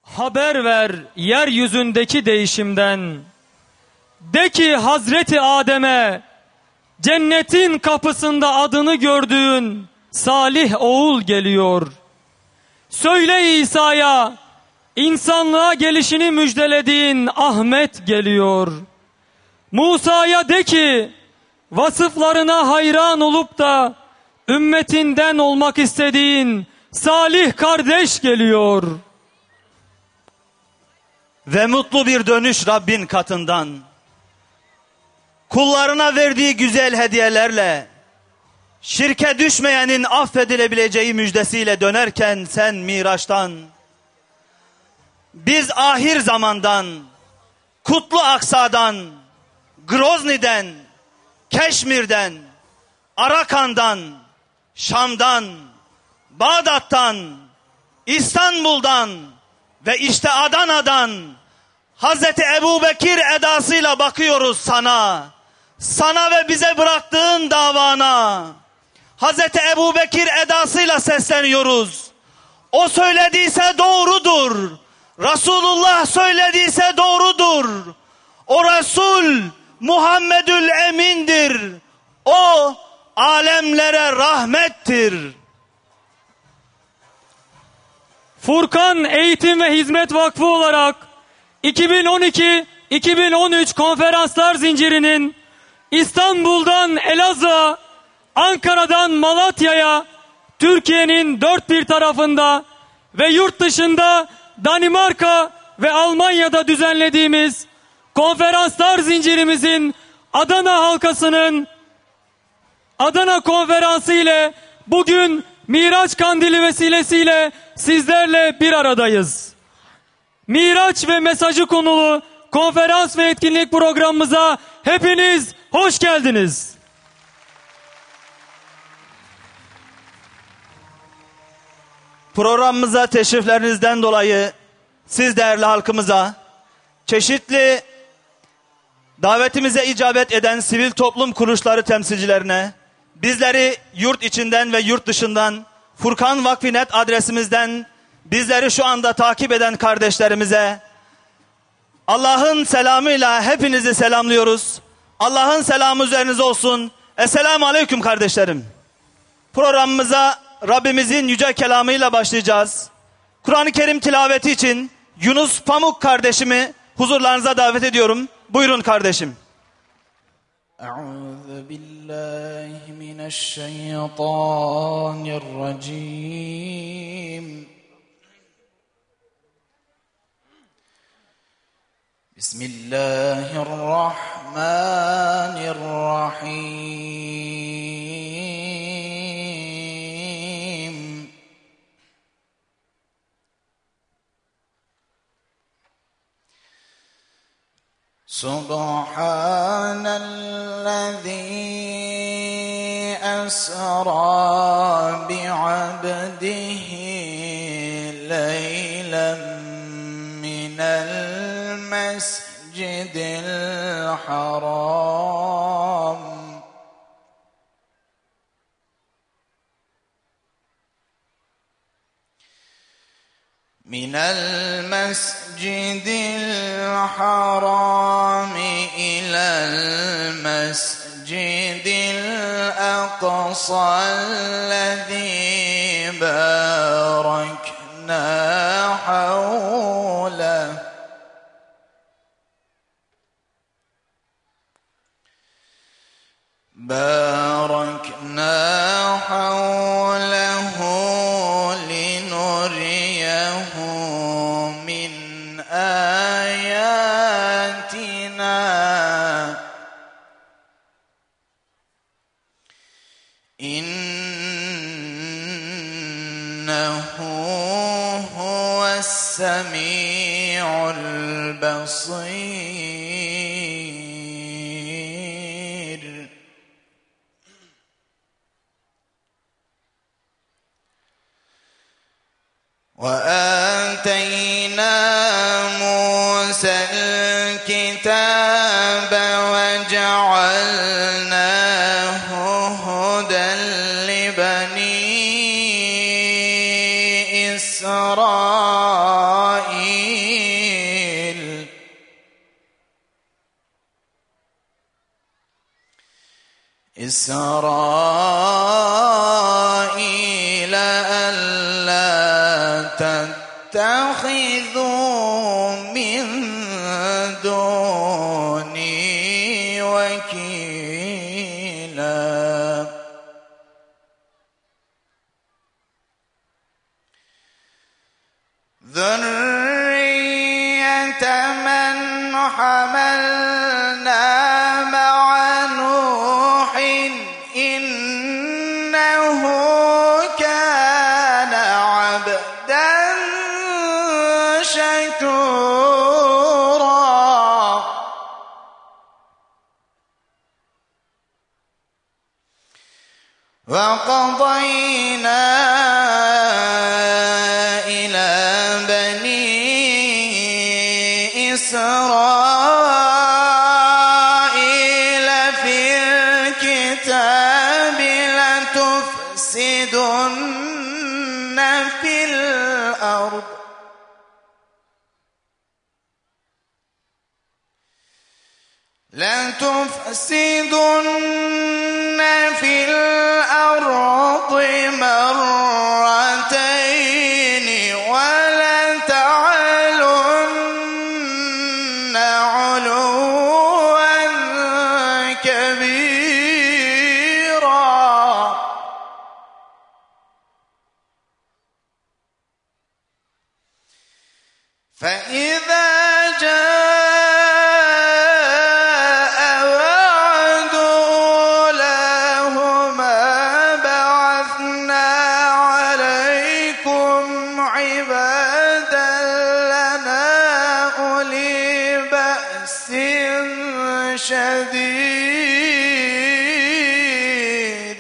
haber ver yeryüzündeki değişimden. De ki Hazreti Adem'e, cennetin kapısında adını gördüğün salih oğul geliyor. Söyle İsa'ya, insanlığa gelişini müjdelediğin Ahmet geliyor. Musa'ya de ki, vasıflarına hayran olup da ümmetinden olmak istediğin salih kardeş geliyor. Ve mutlu bir dönüş Rabbin katından. Kullarına verdiği güzel hediyelerle, şirke düşmeyenin affedilebileceği müjdesiyle dönerken sen Miraç'tan, biz ahir zamandan, Kutlu Aksa'dan, Grozny'den, Keşmir'den, Arakan'dan, Şam'dan, Bağdat'tan, İstanbul'dan ve işte Adana'dan Hazreti Ebubekir edasıyla bakıyoruz sana. Sana ve bize bıraktığın davana. Hazreti Ebubekir edasıyla sesleniyoruz. O söylediyse doğrudur. Resulullah söylediyse doğrudur. O Resul Muhammedül Emin'dir. O alemlere rahmettir. Furkan Eğitim ve Hizmet Vakfı olarak 2012-2013 konferanslar zincirinin İstanbul'dan Elazığ'a, Ankara'dan Malatya'ya, Türkiye'nin dört bir tarafında ve yurt dışında Danimarka ve Almanya'da düzenlediğimiz konferanslar zincirimizin Adana halkasının Adana konferansı ile bugün Miraç Kandili vesilesiyle sizlerle bir aradayız. Miraç ve mesajı konulu konferans ve etkinlik programımıza hepiniz hoş geldiniz. Programımıza teşriflerinizden dolayı siz değerli halkımıza, çeşitli davetimize icabet eden sivil toplum kuruluşları temsilcilerine, bizleri yurt içinden ve yurt dışından Furkan Vakfi.net adresimizden bizleri şu anda takip eden kardeşlerimize Allah'ın selamıyla hepinizi selamlıyoruz. Allah'ın selamı üzerinize olsun. Esselamu Aleyküm kardeşlerim. Programımıza Rabbimizin yüce kelamıyla başlayacağız. Kur'an-ı Kerim tilaveti için Yunus Pamuk kardeşimi huzurlarınıza davet ediyorum. Buyurun kardeşim. Euzu billahi mineşşeytanirracim. Bismillahirrahmanirrahim. Subhanellezî esrâ bi'abdihi leylen minel mescidil haram ilel mescidil aqsallezî bâraknâ havleh linuriyehu min ayatina innehu huves-semî'ul basîr. وآتينا موسى الكتاب وجعلناه هدى لبني إسرائيل إسرائيل ألا تتخذوا من دوني وكيلا ذرية من حملنا مع نوح إنه كان عبدا شكورا وقضينا إلى بني إسرائيل في الكتاب لتفسدن في الأرض مرتين ولتعلن علوا كبيرا فإذا جاء وعد أولاهما بعثنا عليكم عبادا لنا أولي بأس شديد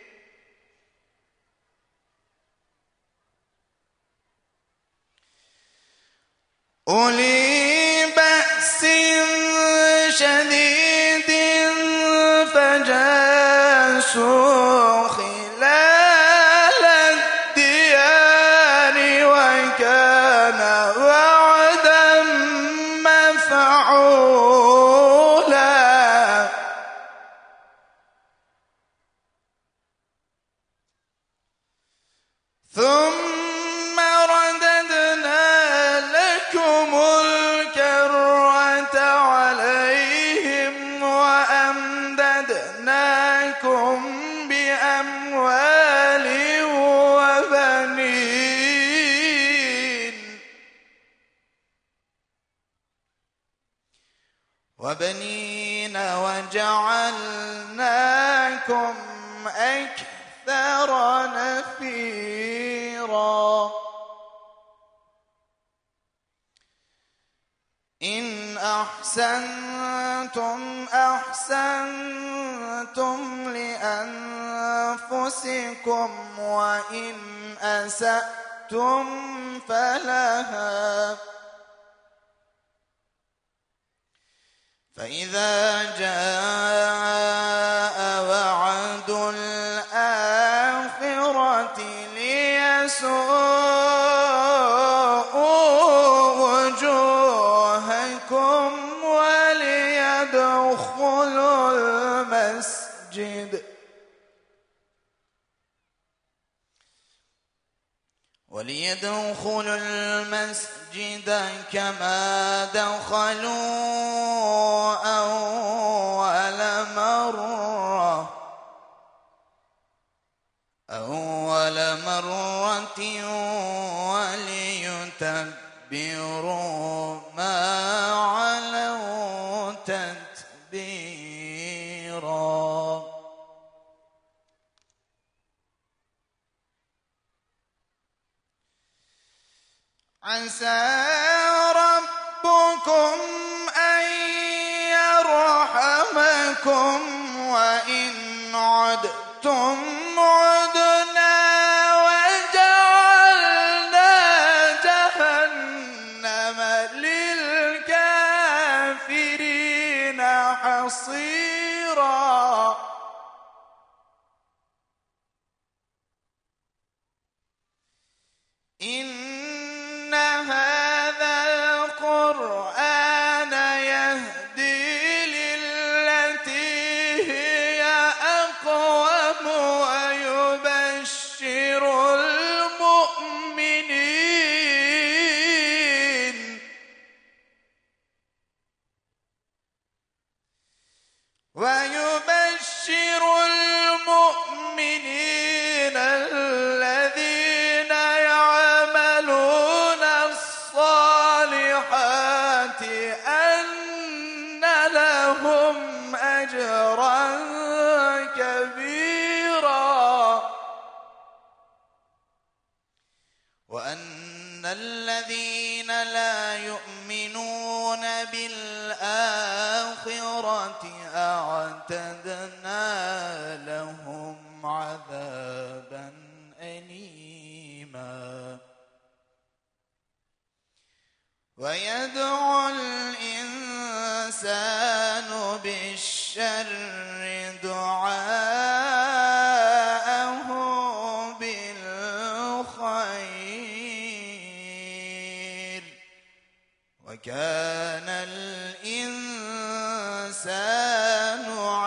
فجاسوا خلال الديار وكان وعدا مفعولا ثم رددنا لكم الكرة عليهم وأمددناكم بأموال وبنين وجعلناكم أكثر نفيرا إن أحسنتم أحسنتم لأنفسكم وإن أسأتم فلها فإذا جاء وعد الآخرة ليسوءوا وجوهكم وليدخلوا المسجد كما دخلوا أول مرة وليتبروا ما علوا تتبيرا عسى ربكم أن يرحمكم وإن عدتم عدنا وجعلنا جهنم للكافرين حصيرا إن هذا القرآن يهدي للتي هي أقوم الذين يعملون الصالحات أن لهم أجرا كبيرا وأن الذين لا يؤمنون بالآخرة أعتدنا لهم عذابا أليما ويدعو الإنسان بالشر دعاءه بالخير وكان الإنسان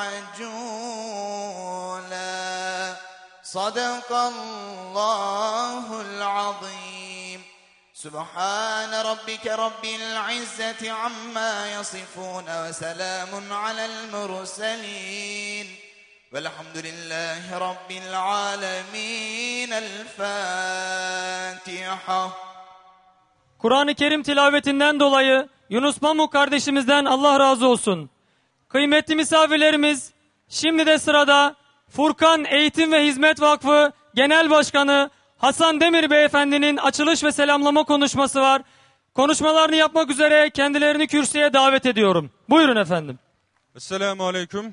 عجولا صدق الله العظيم سبحان ربك رب العزة عما يصفون وسلام على المرسلين والحمد لله رب العالمين الفاتحة. Kur'an-ı Kerim tilavetinden dolayı Yunus Pamuk kardeşimizden Allah razı olsun. Kıymetli misafirlerimiz, şimdi de sırada Furkan Eğitim ve Hizmet Vakfı Genel Başkanı Hasan Demir Beyefendi'nin açılış ve selamlama konuşması var. Konuşmalarını yapmak üzere kendilerini kürsüye davet ediyorum. Buyurun efendim. Esselamu Aleyküm.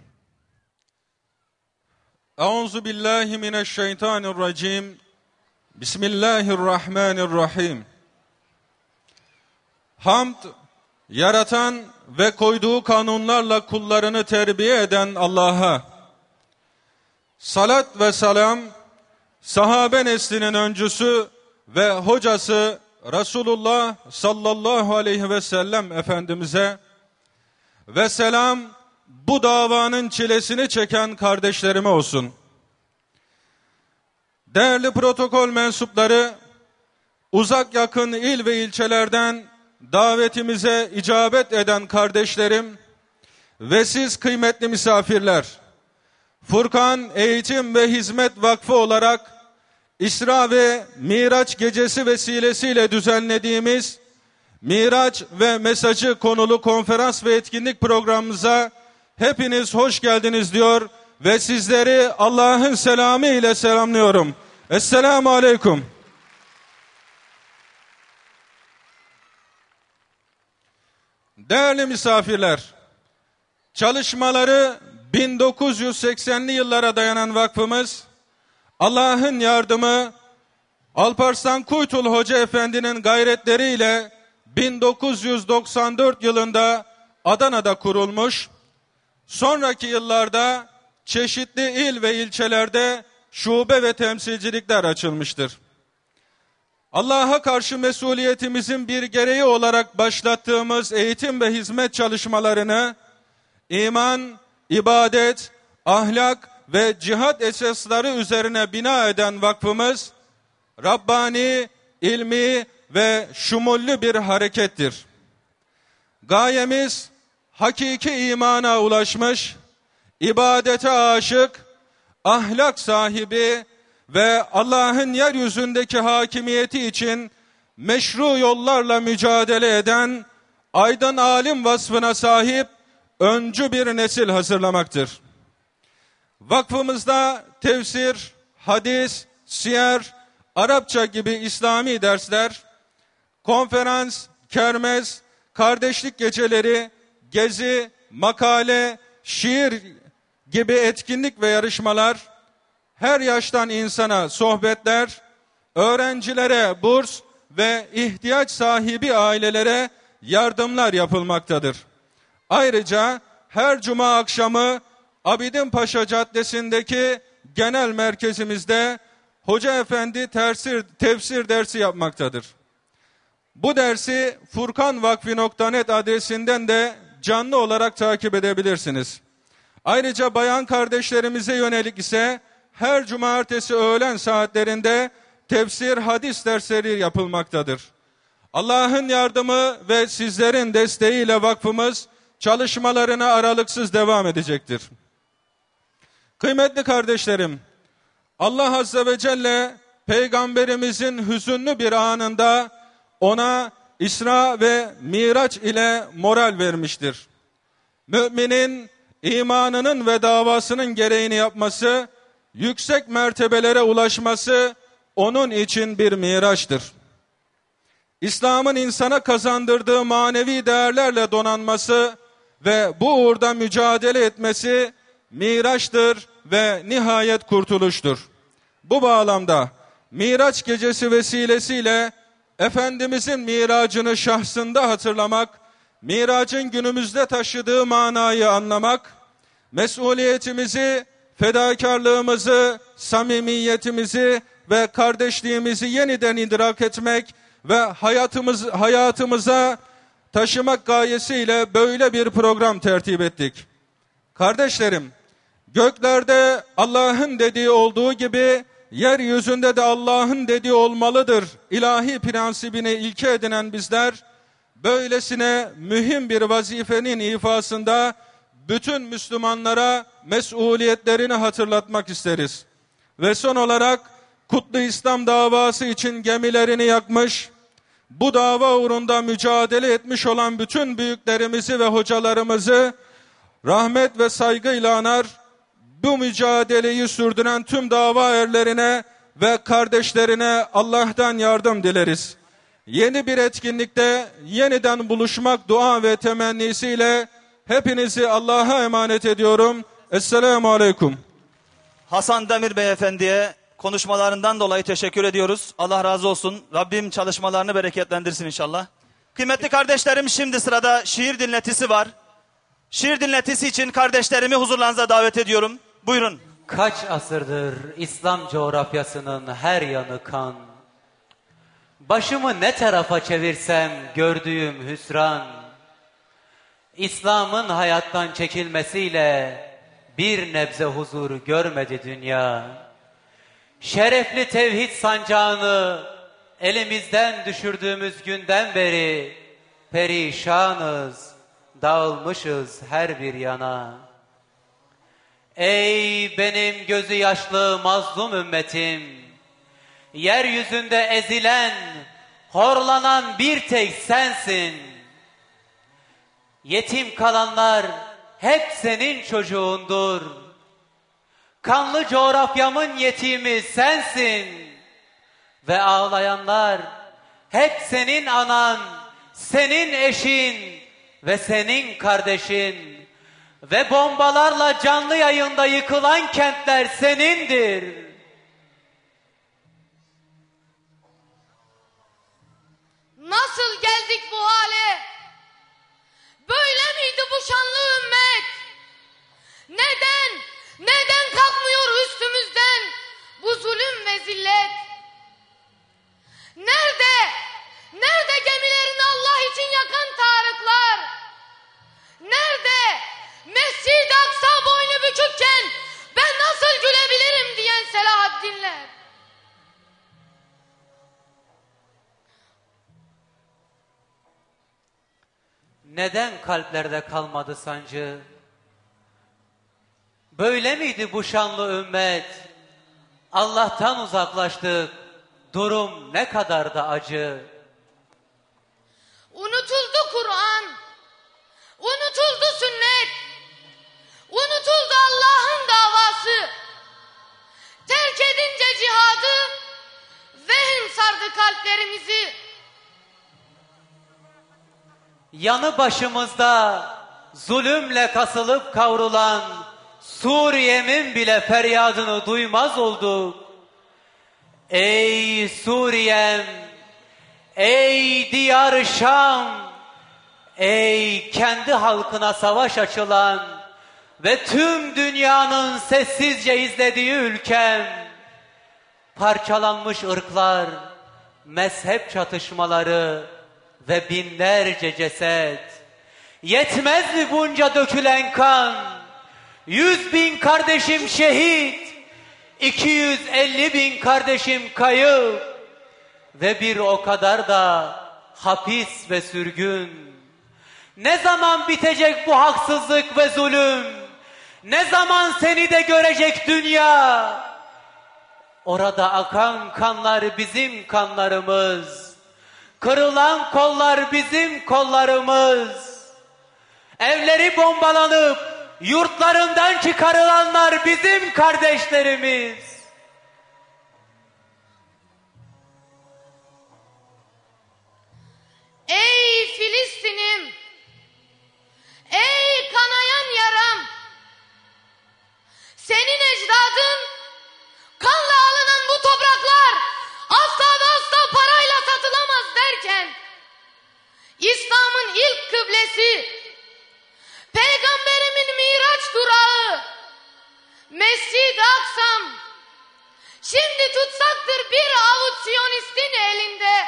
Euzu billahi mineşşeytanirracim. Bismillahirrahmanirrahim. Hamd, yaratan ve koyduğu kanunlarla kullarını terbiye eden Allah'a. Salat ve selam, sahabe neslinin öncüsü ve hocası Resulullah sallallahu aleyhi ve sellem Efendimiz'e ve selam bu davanın çilesini çeken kardeşlerime olsun. Değerli protokol mensupları, uzak yakın il ve ilçelerden davetimize icabet eden kardeşlerim ve siz kıymetli misafirler, Furkan Eğitim ve Hizmet Vakfı olarak İsra ve Miraç gecesi vesilesiyle düzenlediğimiz Miraç ve Mesajı konulu konferans ve etkinlik programımıza hepiniz hoş geldiniz diyor ve sizleri Allah'ın selamı ile selamlıyorum. Esselamu Aleyküm. Değerli misafirler, çalışmaları 1980'li yıllara dayanan vakfımız, Allah'ın yardımı, Alparslan Kuytul Hoca Efendi'nin gayretleriyle 1994 yılında Adana'da kurulmuş, sonraki yıllarda çeşitli il ve ilçelerde şube ve temsilcilikler açılmıştır. Allah'a karşı mesuliyetimizin bir gereği olarak başlattığımız eğitim ve hizmet çalışmalarını iman, ibadet, ahlak ve cihat esasları üzerine bina eden vakfımız, Rabbani, ilmi ve şumullü bir harekettir. Gayemiz hakiki imana ulaşmış, ibadete aşık, ahlak sahibi ve Allah'ın yeryüzündeki hakimiyeti için meşru yollarla mücadele eden aydın alim vasfına sahip öncü bir nesil hazırlamaktır. Vakfımızda tefsir, hadis, siyer, Arapça gibi İslami dersler, konferans, kermes, kardeşlik geceleri, gezi, makale, şiir gibi etkinlik ve yarışmalar, her yaştan insana sohbetler, öğrencilere burs ve ihtiyaç sahibi ailelere yardımlar yapılmaktadır. Ayrıca her cuma akşamı Abidin Paşa Caddesi'ndeki genel merkezimizde Hoca Efendi tefsir dersi yapmaktadır. Bu dersi furkanvakfi.net adresinden de canlı olarak takip edebilirsiniz. Ayrıca bayan kardeşlerimize yönelik ise her cumartesi öğlen saatlerinde tefsir hadis dersleri yapılmaktadır. Allah'ın yardımı ve sizlerin desteğiyle vakfımız çalışmalarına aralıksız devam edecektir. Kıymetli kardeşlerim, Allah Azze ve Celle Peygamberimizin hüzünlü bir anında ona İsra ve Miraç ile moral vermiştir. Müminin imanının ve davasının gereğini yapması, yüksek mertebelere ulaşması onun için bir miraçtır. İslam'ın insana kazandırdığı manevi değerlerle donanması ve bu uğurda mücadele etmesi miraçtır ve nihayet kurtuluştur. Bu bağlamda Miraç gecesi vesilesiyle Efendimizin miracını şahsında hatırlamak, miracın günümüzde taşıdığı manayı anlamak, mesuliyetimizi, fedakarlığımızı, samimiyetimizi ve kardeşliğimizi yeniden idrak etmek ve hayatımıza taşımak gayesiyle böyle bir program tertip ettik. Kardeşlerim, göklerde Allah'ın dediği olduğu gibi yeryüzünde de Allah'ın dediği olmalıdır ilahi prensibini ilke edinen bizler, böylesine mühim bir vazifenin ifasında bütün Müslümanlara mesuliyetlerini hatırlatmak isteriz. Ve son olarak kutlu İslam davası için gemilerini yakmış, bu dava uğrunda mücadele etmiş olan bütün büyüklerimizi ve hocalarımızı rahmet ve saygıyla anar, bu mücadeleyi sürdüren tüm dava erlerine ve kardeşlerine Allah'tan yardım dileriz. Yeni bir etkinlikte yeniden buluşmak dua ve temennisiyle hepinizi Allah'a emanet ediyorum. Esselamu Aleyküm. Hasan Demir Beyefendi'ye konuşmalarından dolayı teşekkür ediyoruz. Allah razı olsun. Rabbim çalışmalarını bereketlendirsin inşallah. Kıymetli kardeşlerim, şimdi sırada şiir dinletisi var. Şiir dinletisi için kardeşlerimi huzurlarınıza davet ediyorum. Buyurun. Kaç asırdır İslam coğrafyasının her yanı kan. Başımı ne tarafa çevirsem gördüğüm hüsran. İslam'ın hayattan çekilmesiyle bir nebze huzur görmedi dünya. Şerefli tevhid sancağını elimizden düşürdüğümüz günden beri perişanız, dağılmışız her bir yana. Ey benim gözü yaşlı mazlum ümmetim, yeryüzünde ezilen, horlanan bir tek sensin. Yetim kalanlar hep senin çocuğundur. Kanlı coğrafyamın yetimi sensin. Ve ağlayanlar hep senin anan, senin eşin ve senin kardeşin. Ve bombalarla canlı yayında yıkılan kentler senindir. Nasıl geldik bu hale? Böyle miydi bu şanlı ümmet? Neden kalkmıyor üstümüzden bu zulüm ve zillet? Nerede gemilerini Allah için yakan Tarıklar? Nerede Mescid-i Aksa boynu bükükken ben nasıl gülebilirim diyen Selahaddinler? Neden kalplerde kalmadı sancı? Böyle miydi bu şanlı ümmet? Allah'tan uzaklaştık. Durum ne kadar da acı. Unutuldu Kur'an. Unutuldu sünnet. Unutuldu Allah'ın davası. Terk edince cihadı, vehim sardı kalplerimizi. Yanı başımızda zulümle kasılıp kavrulan Suriye'min bile feryadını duymaz olduk. Ey Suriye'm, ey diyar Şam, ey kendi halkına savaş açılan ve tüm dünyanın sessizce izlediği ülkem, parçalanmış ırklar, mezhep çatışmaları ve binlerce ceset. Yetmez mi bunca dökülen kan? 100.000 kardeşim şehit, 250.000 kardeşim kayıp ve bir o kadar da hapis ve sürgün. Ne zaman bitecek bu haksızlık ve zulüm? Ne zaman seni de görecek dünya? Orada akan kanlar bizim kanlarımız. Kırılan kollar bizim kollarımız. Evleri bombalanıp yurtlarından çıkarılanlar bizim kardeşlerimiz. Ey Filistin'im, ey kanayan yaram, senin ecdadın kanla alınan bu topraklar asla ve asla parayla satılamaz derken, İslam'ın ilk kıblesi, Peygamberimin Miraç durağı, Mescid-i Aksam, şimdi tutsaktır bir avuç Siyonistin elinde.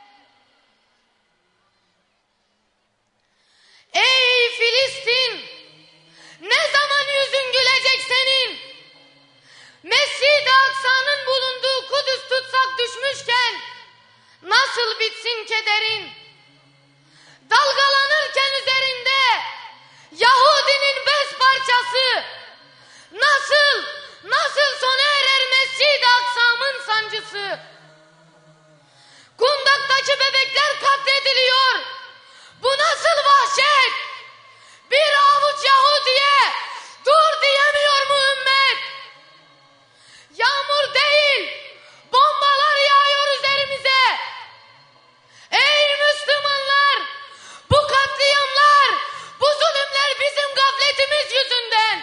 Ey Filistin, ne zaman yüzün gülecek senin? Mescid-i Aksa'nın bulunduğu Kudüs tutsak düşmüşken nasıl bitsin kederin? Dalgalanırken üzerinde Yahudinin bez parçası nasıl sona erer Mescid-i Aksa'mın sancısı? Kundak'taki bebekler katlediliyor. Bu nasıl vahşet? Bir avuç Yahudi'ye dur diyemiyor mu ümmet? Yağmur değil, bombalar yağıyor üzerimize. Ey Müslümanlar, bu katliamlar, bu zulümler bizim gafletimiz yüzünden.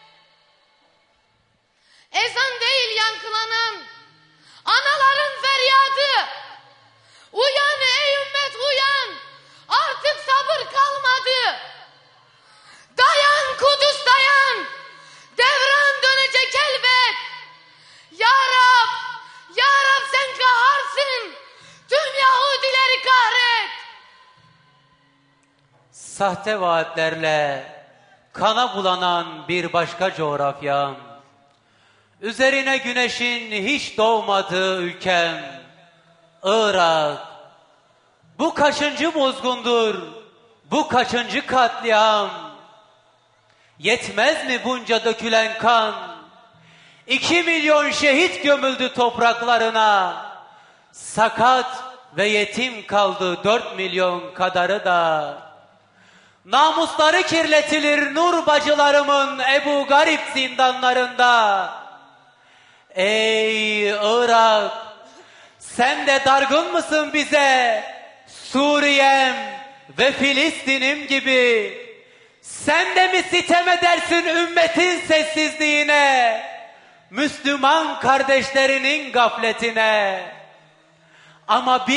Ezan değil yankılanan anaların feryadı. Uyan ey ümmet uyan. Artık sabır kalmadı. Dayan Kudüs dayan. Devran dönecek elbet. Ya Rab sen kaharsın. Tüm Yahudileri kahret. Sahte vaatlerle kana bulanan bir başka coğrafyam. Üzerine güneşin hiç doğmadığı ülkem. Irak. Bu kaçıncı bozgundur? Bu kaçıncı katliam? Yetmez mi bunca dökülen kan? 2 milyon şehit gömüldü topraklarına. Sakat ve yetim kaldı 4 milyon kadarı da. Namusları kirletilir nur bacılarımın Ebu Garip zindanlarında. Ey Irak, sen de dargın mısın bize? Suriye'm ve Filistin'im gibi. Sen de mi sitem edersin ümmetin sessizliğine? Müslüman kardeşlerinin gafletine. Ama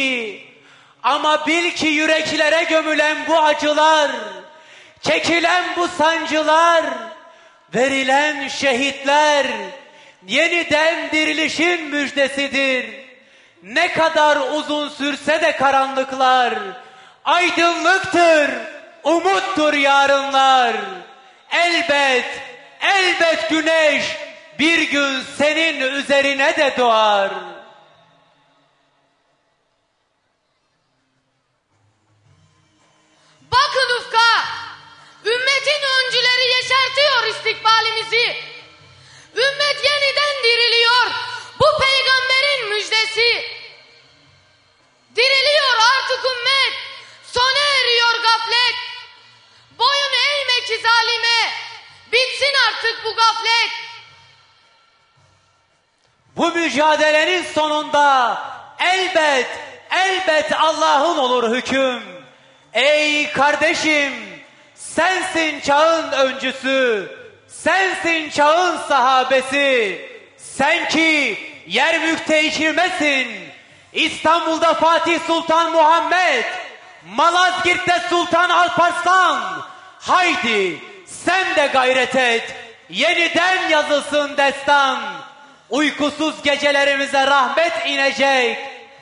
bil ki yüreklere gömülen bu acılar, çekilen bu sancılar, verilen şehitler yeniden dirilişin müjdesidir. Ne kadar uzun sürse de karanlıklar, aydınlıktır, umuttur yarınlar. Elbet güneş bir gün senin üzerine de doğar. Bakın ufka, ümmetin öncüleri yeşertiyor istikbalimizi. Ümmet yeniden diriliyor, bu peygamberin müjdesi. Diriliyor artık ümmet, sona eriyor gaflet. Boyun eğme ki zalime, bitsin artık bu gaflet. Bu mücadelenin sonunda elbet Allah'ın olur hüküm. Ey kardeşim, sensin çağın öncüsü, sensin çağın sahabesi. Sen ki Yermük'te İkrimesin, İstanbul'da Fatih Sultan Muhammed, Malazgirt'te Sultan Alparslan. Haydi sen de gayret et, yeniden yazılsın destan. Uykusuz gecelerimize rahmet inecek.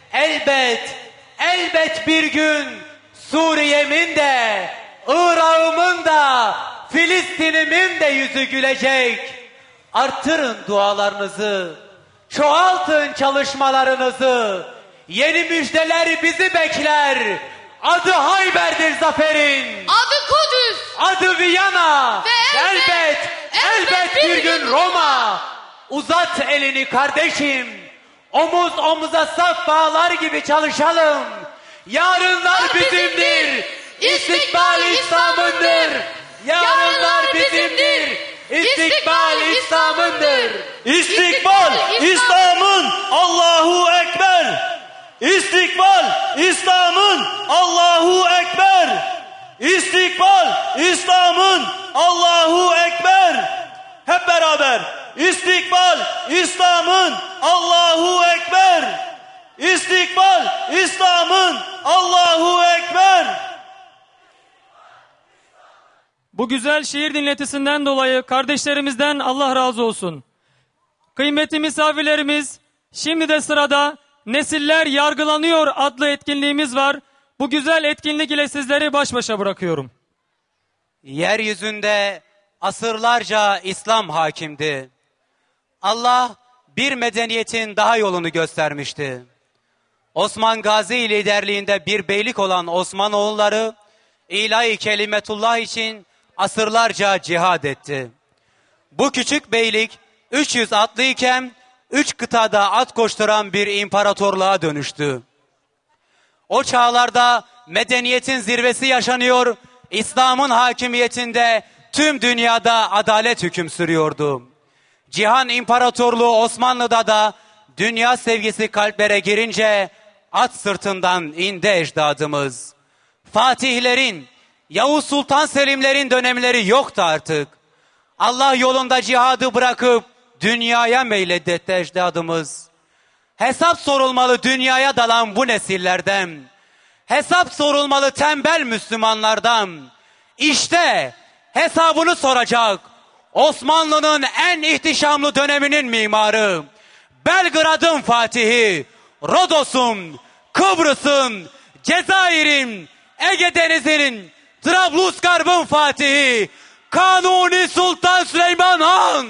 Elbet bir gün Suriye'min de, Irak'ımın da, Filistin'imin de yüzü gülecek. Artırın dualarınızı, çoğaltın çalışmalarınızı. Yeni müjdeler bizi bekler. Adı Hayber'dir zaferin. Adı Kudüs. Adı Viyana. Ve elbet bir gün Roma. uzat elini kardeşim. Omuz omuza saf bağlar gibi çalışalım. Yarınlar bizimdir. İstikbal İslam'ındır. Yarınlar bizimdir. İstikbal İslam'ındır. İstikbal İslam'ın Allahu Ekber. İstikbal İslam'ın Allahu Ekber. İstikbal İslam'ın Allahu Ekber. Hep beraber. İstikbal İslam'ın Allahu Ekber. İstikbal İslam'ın Allahu Ekber. Bu güzel şiir dinletisinden dolayı kardeşlerimizden Allah razı olsun. Kıymetli misafirlerimiz, şimdi de sırada Nesiller Yargılanıyor adlı etkinliğimiz var. Bu güzel etkinlik ile sizleri baş başa bırakıyorum. Yeryüzünde asırlarca İslam hakimdi. Allah bir medeniyetin daha yolunu göstermişti. Osman Gazi liderliğinde bir beylik olan Osmanoğulları, ilahi kelimetullah için asırlarca cihad etti. Bu küçük beylik 300 atlıyken 3 kıtada at koşturan bir imparatorluğa dönüştü. O çağlarda medeniyetin zirvesi yaşanıyor, İslam'ın hakimiyetinde tüm dünyada adalet hüküm sürüyordu. Cihan İmparatorluğu Osmanlı'da da dünya sevgisi kalplere girince at sırtından indi ecdadımız. Fatihlerin, Yavuz Sultan Selimlerin dönemleri yoktu artık. Allah yolunda cihadı bırakıp dünyaya meyletti ecdadımız. Hesap sorulmalı dünyaya dalan bu nesillerden. Hesap sorulmalı tembel Müslümanlardan. İşte hesabını soracak Osmanlı'nın en ihtişamlı döneminin mimarı, Belgrad'ın fatihi, Rodos'un, Kıbrıs'ın, Cezayir'in, Ege Denizi'nin, Trablusgarb'ın fatihi, Kanuni Sultan Süleyman Han.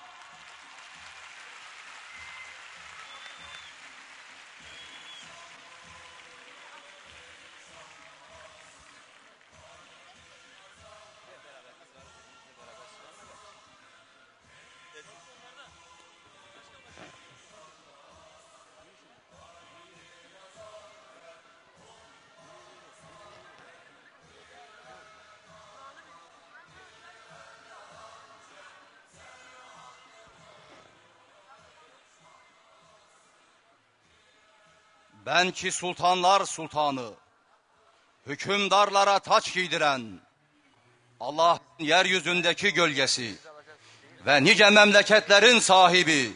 Ben ki sultanlar sultanı, hükümdarlara taç giydiren, Allah yeryüzündeki gölgesi ve nice memleketlerin sahibi,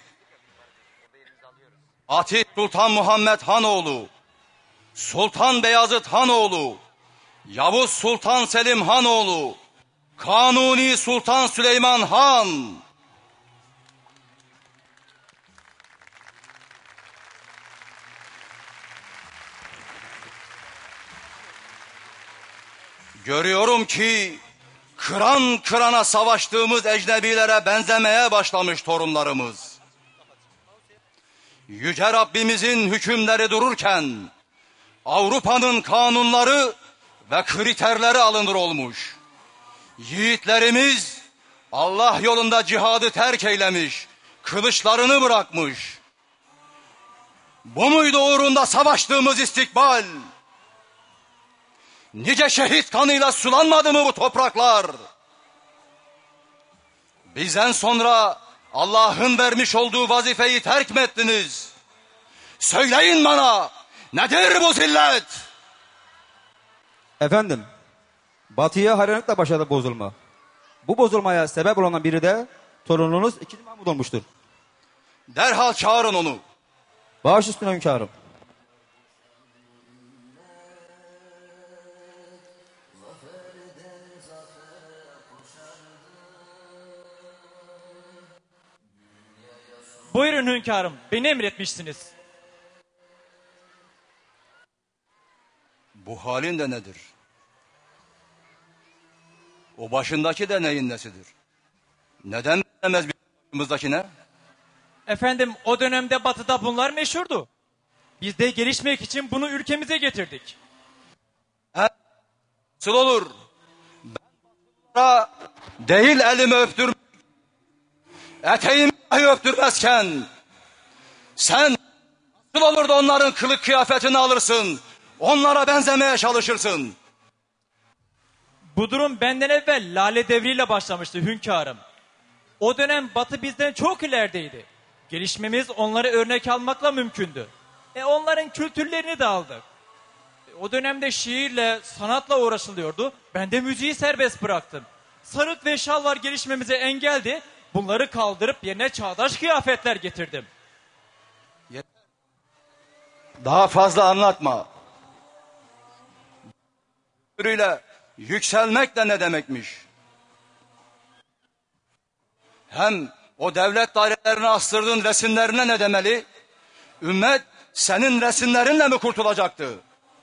Fatih Sultan Muhammed Hanoğlu, Sultan Beyazıt Hanoğlu, Yavuz Sultan Selim Hanoğlu, Kanuni Sultan Süleyman Han, görüyorum ki kıran kırana savaştığımız ecnebilere benzemeye başlamış torunlarımız. Yüce Rabbimizin hükümleri dururken Avrupa'nın kanunları ve kriterleri alınır olmuş. Yiğitlerimiz Allah yolunda cihadı terk eylemiş, kılıçlarını bırakmış. Bu muydu uğrunda savaştığımız istikbal? Nice şehit kanıyla sulanmadı mı bu topraklar? Bizden sonra Allah'ın vermiş olduğu vazifeyi terk mi ettiniz? Söyleyin bana, nedir bu zillet? Efendim, Batı'ya hayranlıkla başladı bozulma. Bu bozulmaya sebep olan biri de torununuz 2. Mahmud olmuştur. Derhal çağırın onu. Baş üstüne hünkârım. Buyurun hünkârım, beni emretmişsiniz. Bu halin de nedir? O başındaki de neyin nesidir? Neden demez bir başımızdakine? Efendim, o dönemde Batı'da bunlar meşhurdu. Biz de gelişmek için bunu ülkemize getirdik. Nasıl olur? Ben Batı'lara değil elimi öptürmek, eteğimi dahi öptürmezken sen nasıl olur da onların kılık kıyafetini alırsın, onlara benzemeye çalışırsın? Bu durum benden evvel Lale Devri'yle başlamıştı hünkârım. O dönem Batı bizden çok ilerideydi. Gelişmemiz onları örnek almakla mümkündü. Onların kültürlerini de aldık. O dönemde şiirle, sanatla uğraşılıyordu. Ben de müziği serbest bıraktım. Sarık ve şalvar gelişmemize engeldi. Bunları kaldırıp yerine çağdaş kıyafetler getirdim. Daha fazla anlatma. Yükselmek de ne demekmiş? Hem o devlet dairelerine astırdığın resimlerine ne demeli? Ümmet senin resimlerinle mi kurtulacaktı?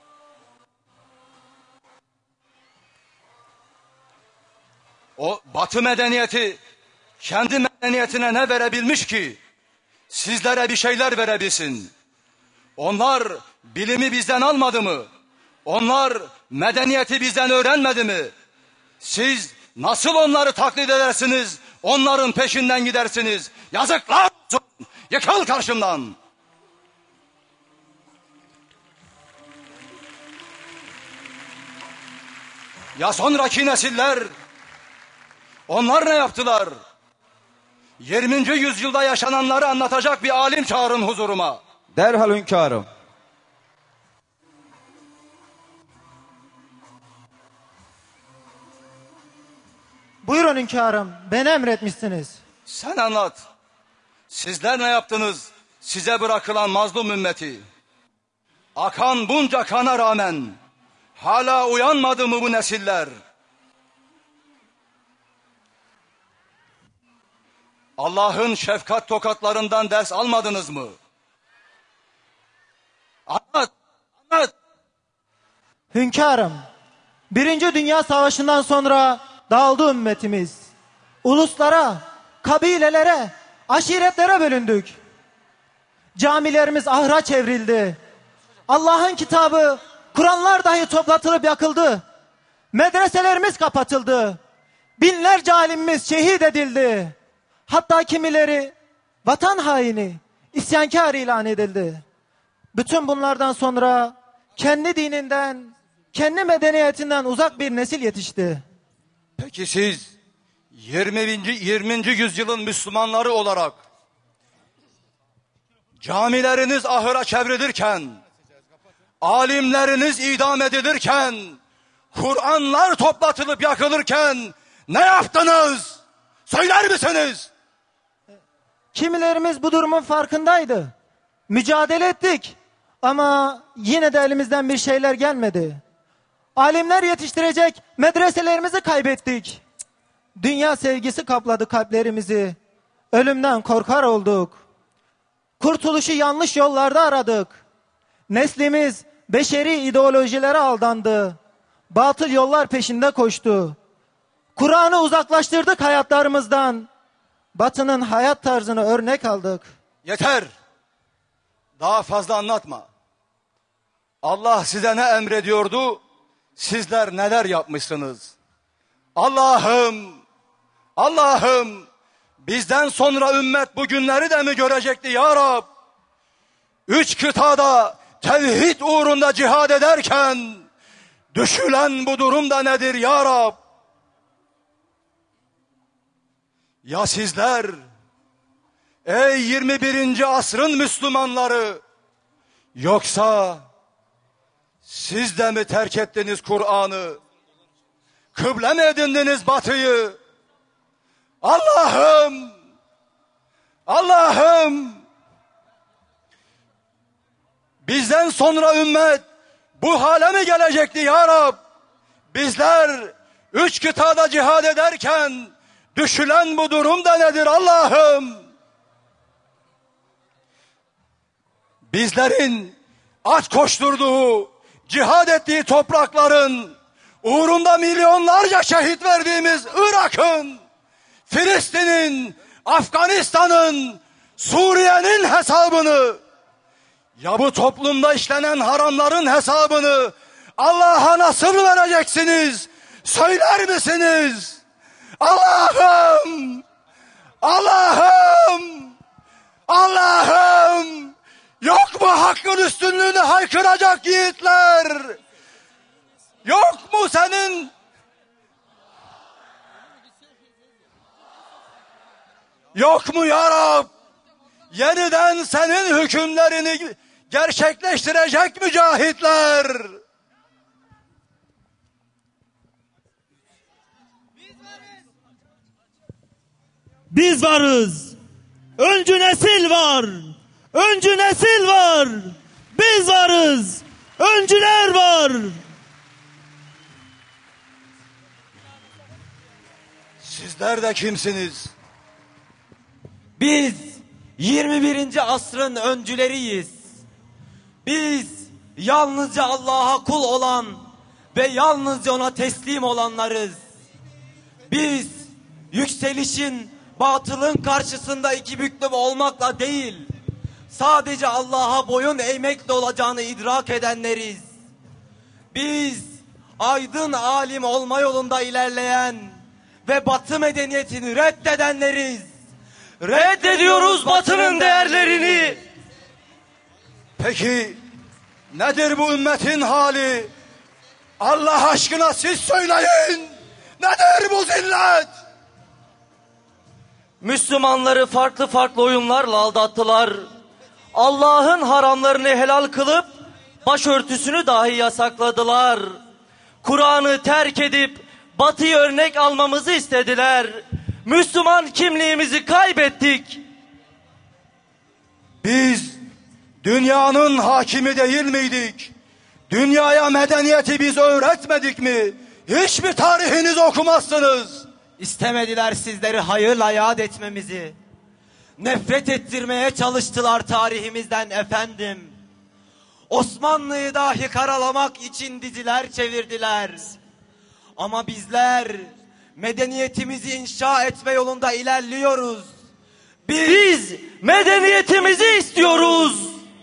O Batı medeniyeti kendi medeniyetine ne verebilmiş ki sizlere bir şeyler verebilsin? Onlar bilimi bizden almadı mı? Onlar medeniyeti bizden öğrenmedi mi? Siz nasıl onları taklit edersiniz, onların peşinden gidersiniz? Yazıklar olsun! Yıkıl karşımdan! Ya sonraki nesiller? Onlar ne yaptılar? 20. yüzyılda yaşananları anlatacak bir alim çağırın huzuruma. Derhal hünkârım. Buyurun hünkârım, beni emretmişsiniz. Sen anlat. Sizler ne yaptınız size bırakılan mazlum ümmeti? Akan bunca kana rağmen hala uyanmadı mı bu nesiller? Allah'ın şefkat tokatlarından ders almadınız mı? Anlat, anlat. Hünkârım, 1. Dünya Savaşı'ndan sonra dağıldı ümmetimiz. Uluslara, kabilelere, aşiretlere bölündük. Camilerimiz ahıra çevrildi. Allah'ın kitabı, Kur'anlar dahi toplatılıp yakıldı. Medreselerimiz kapatıldı. Binlerce alimimiz şehit edildi. Hatta kimileri vatan haini, isyankar ilan edildi. Bütün bunlardan sonra kendi dininden, kendi medeniyetinden uzak bir nesil yetişti. Peki siz 20. yüzyılın Müslümanları olarak camileriniz ahıra çevrilirken, alimleriniz idam edilirken, Kur'anlar toplatılıp yakılırken ne yaptınız? Söyler misiniz? Kimilerimiz bu durumun farkındaydı. Mücadele ettik ama yine de elimizden bir şeyler gelmedi. Alimler yetiştirecek medreselerimizi kaybettik. Dünya sevgisi kapladı kalplerimizi. Ölümden korkar olduk. Kurtuluşu yanlış yollarda aradık. Neslimiz beşeri ideolojilere aldandı. Batıl yollar peşinde koştu. Kur'an'ı uzaklaştırdık hayatlarımızdan. Batı'nın hayat tarzını örnek aldık. Yeter. Daha fazla anlatma. Allah size ne emrediyordu? Sizler neler yapmışsınız? Allah'ım, Allah'ım, bizden sonra ümmet bu günleri de mi görecekti ya Rab? 3 kıtada tevhid uğrunda cihad ederken düşülen bu durum da nedir ya Rab? Ya sizler, ey 21. asrın Müslümanları, yoksa siz de mi terk ettiniz Kur'an'ı? Kıble mi edindiniz Batı'yı? Allah'ım, Allah'ım, bizden sonra ümmet bu hale mi gelecekti ya Rab? Bizler 3 kıtada cihad ederken düşülen bu durum da nedir Allah'ım? Bizlerin aç koşturduğu, cihad ettiği toprakların uğrunda milyonlarca şehit verdiğimiz Irak'ın, Filistin'in, Afganistan'ın, Suriye'nin hesabını, ya bu toplumda işlenen haramların hesabını Allah'a nasıl vereceksiniz? Söyler misiniz? Allah'ım, Allah'ım! Allah'ım! Yok mu hakkın üstünlüğünü haykıracak yiğitler? Yok mu senin? Yok mu ya Rab? Yeniden senin hükümlerini gerçekleştirecek mücahitler. Biz varız. Öncü nesil var. Öncü nesil var. Biz varız. Öncüler var. Sizler de kimsiniz? Biz 21. asrın öncüleriyiz. Biz yalnızca Allah'a kul olan ve yalnızca ona teslim olanlarız. Biz yükselişin batılın karşısında iki büklüm olmakla değil, sadece Allah'a boyun eğmekle olacağını idrak edenleriz. Biz aydın alim olma yolunda ilerleyen ve Batı medeniyetini reddedenleriz. Reddediyoruz Batı'nın değerlerini. Peki nedir bu ümmetin hali? Allah aşkına siz söyleyin. Nedir bu zillet? Müslümanları farklı farklı oyunlarla aldattılar. Allah'ın haramlarını helal kılıp başörtüsünü dahi yasakladılar. Kur'an'ı terk edip Batı'yı örnek almamızı istediler. Müslüman kimliğimizi kaybettik. Biz dünyanın hakimi değil miydik? Dünyaya medeniyeti biz öğretmedik mi? Hiç mi tarihinizi okumazsınız? İstemediler sizleri hayırla yad etmemizi. Nefret ettirmeye çalıştılar tarihimizden efendim. Osmanlı'yı dahi karalamak için diziler çevirdiler. Ama bizler medeniyetimizi inşa etme yolunda ilerliyoruz. Biz medeniyetimizi istiyoruz.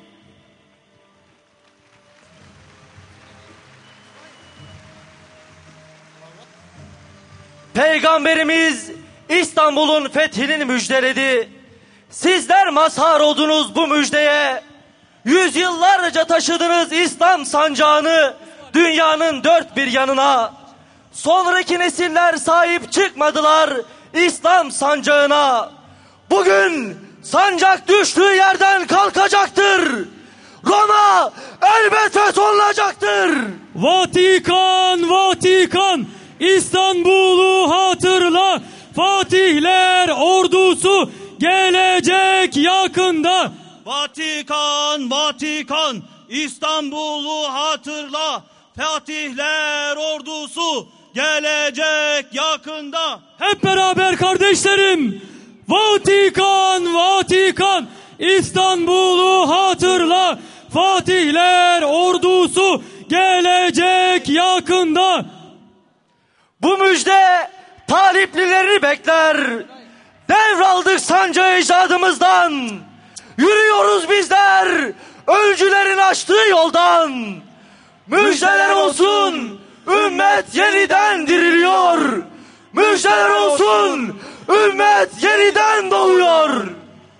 Peygamberimiz İstanbul'un fethini müjdeledi. Sizler mazhar oldunuz bu müjdeye. Yüzyıllarca taşıdınız İslam sancağını dünyanın dört bir yanına. Sonraki nesiller sahip çıkmadılar İslam sancağına. Bugün sancak düştüğü yerden kalkacaktır. Roma elbet fetholacaktır. Vatikan, Vatikan, İstanbul'u hatırla. Fatihler ordusu gelecek yakında. Vatikan, Vatikan, İstanbul'u hatırla. Fatihler ordusu gelecek yakında. Hep beraber kardeşlerim. Vatikan, Vatikan, İstanbul'u hatırla. Fatihler ordusu gelecek yakında. Bu müjde taliplileri bekler. Devraldık sancağı ecdadımızdan. Yürüyoruz bizler öncülerin açtığı yoldan. Müjdeler olsun, ümmet yeniden diriliyor. Müjdeler olsun, ümmet yeniden doğuyor.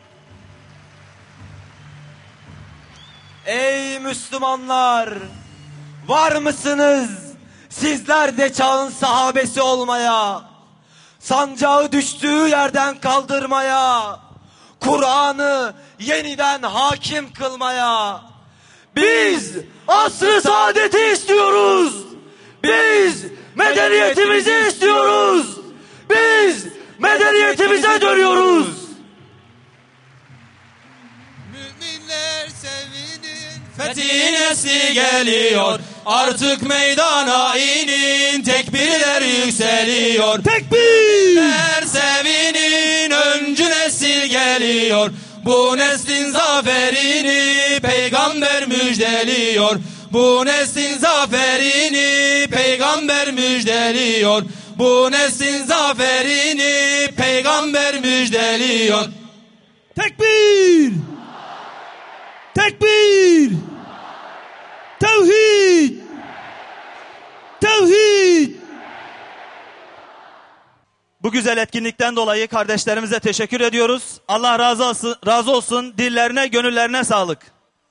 Ey Müslümanlar, var mısınız sizler de çağın sahabesi olmaya? Sancağı düştüğü yerden kaldırmaya, Kur'an'ı yeniden hakim kılmaya. Biz asr-ı saadeti istiyoruz. Biz medeniyetimizi istiyoruz. Biz medeniyetimize dönüyoruz. Müminler sevinin, fethin nesli geliyor. Artık meydana inin, tekbirler yükseliyor. Tekbir! Müminler sevinin, öncü nesil geliyor. Bu neslin zaferini peygamber müjdeliyor. Bu neslin zaferini peygamber müjdeliyor. Bu neslin zaferini peygamber müjdeliyor. Tekbir! Tekbir! Tevhid! Tevhid! Bu güzel etkinlikten dolayı kardeşlerimize teşekkür ediyoruz. Allah razı olsun. Dillerine, gönüllerine sağlık.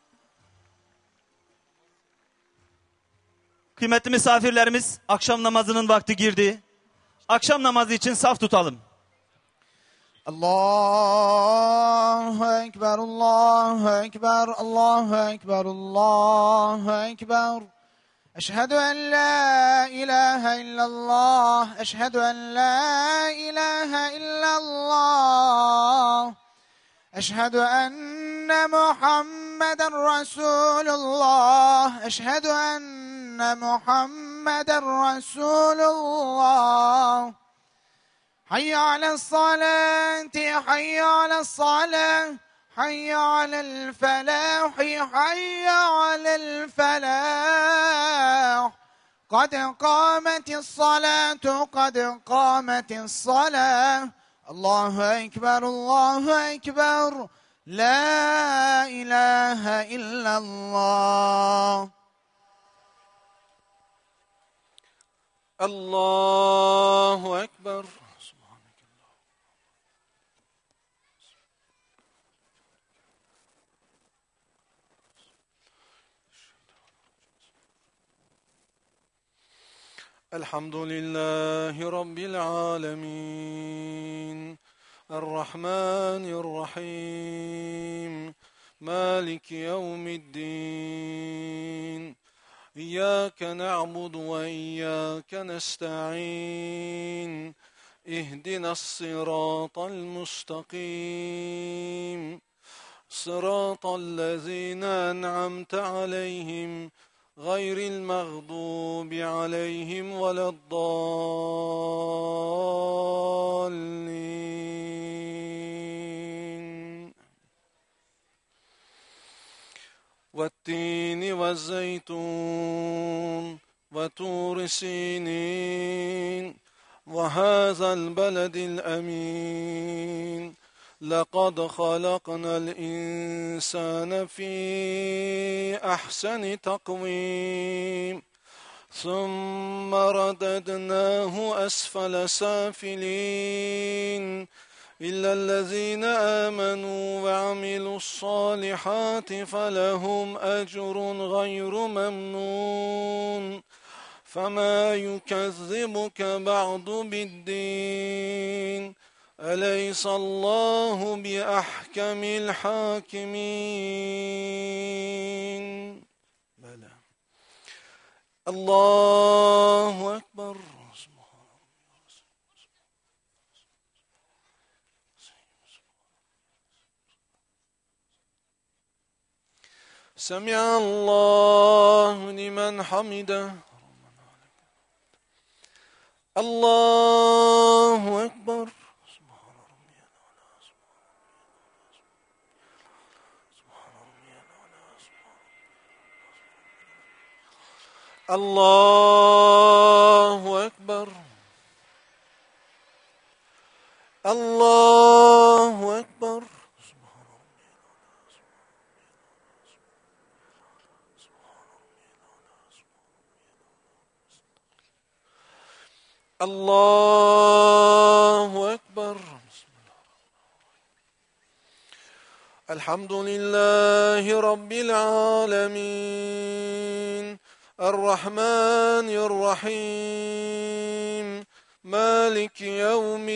Kıymetli misafirlerimiz, akşam namazının vakti girdi. Akşam namazı için saf tutalım. Allahu Ekber, Allahu Ekber, Allahu Ekber, Allahu Ekber. Eşhedü en la ilahe illallah, eşhedü en la ilahe illallah. Eşhedü enne Muhammeden Resulullah, eşhedü enne Muhammeden Resulullah. Hayya ale's-salati, hayya ale's-salah, hayya alel-felahi, hayya alel-felah. Kad kâmetis-salatu, kad kâmetis-salah. Allahu Ekber, Allahu Ekber. La ilahe illallah. Allahu Ekber. Elhamdülillahi Rabbil alemin. Errahmanirrahim. Maliki yevmiddin. İyyâke na'budu ve iyyâke nesta'in. İhdinas-sirâtal mustakim. Sıratallezîne en'amte aleyhim. Gayril mağdubi aleyhim veleddallin. Vettini vezzeytun ve tur sinin ve hâzel beledil emin. لقد خلقنا الإنسان في أحسن تقويم ثم رددناه أسفل سافلين إلا الذين آمنوا وعملوا الصالحات فلهم أجر غير ممنون فما يكذبك بعد بالدين أليس الله بأحكم الحاكمين بلى الله أكبر سمع الله لمن حمده الله أكبر الله أكبر الله أكبر الله أكبر الحمد لله رب العالمين الرحمن الرحيم مالك يوم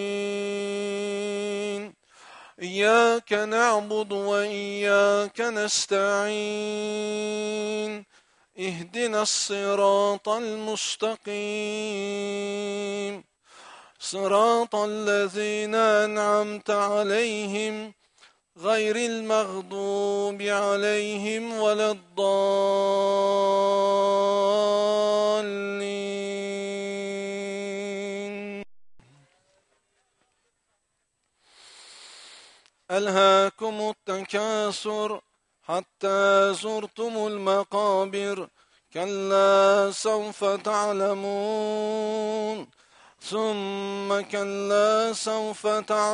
الدين إياك نعبد وإياك نستعين اهدنا الصراط المستقيم صراط الذين أنعمت عليهم غير المغضوب عليهم ولا الضالين ألهاكم التكاثر حتى زرتم المقابر كلا سوف تعلمون ثم كلا سوف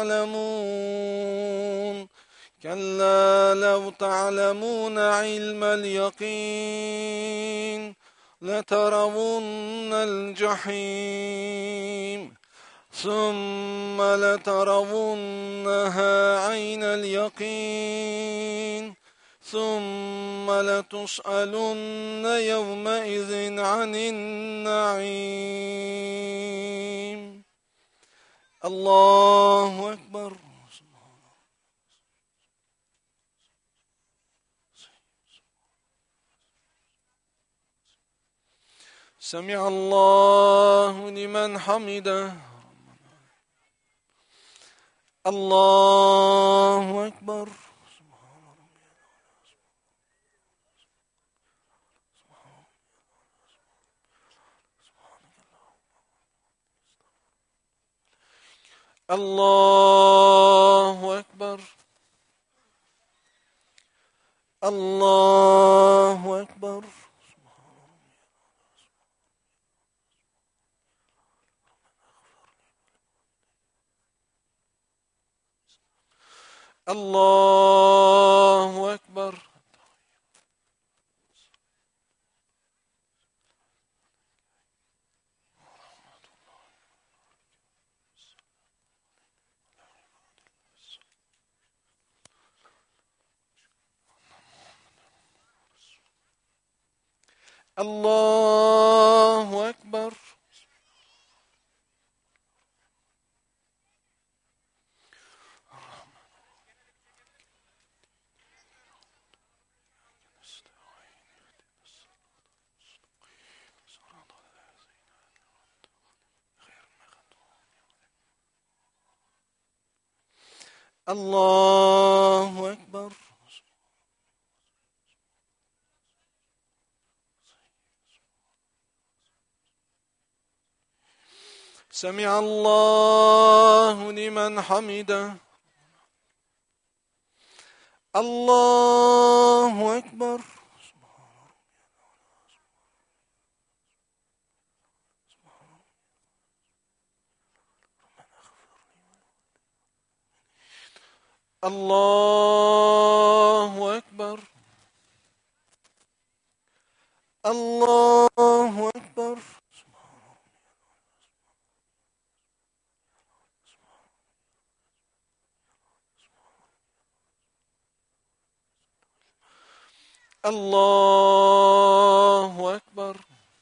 تعلمون كلا لو تعلمون علم اليقين لترون الجحيم ثم لترونها عين اليقين ثم لتسألن يومئذ عن النعيم. الله أكبر. سمع الله لمن حمده. الله أكبر. الله أكبر. الله أكبر. الله أكبر. الله أكبر. الله أكبر. سمع الله لمن حمده. الله أكبر. الله أكبر. الله أكبر. الله أكبر.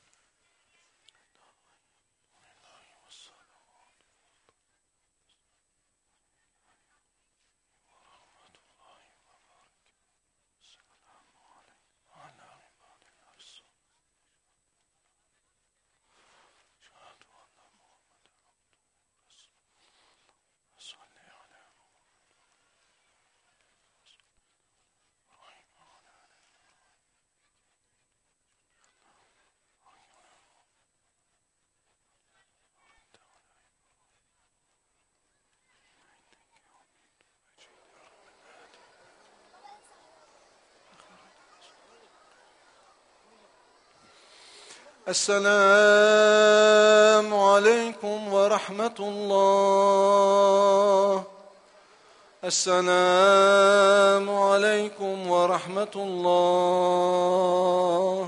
السلام عليكم ورحمة الله. السلام عليكم ورحمة الله.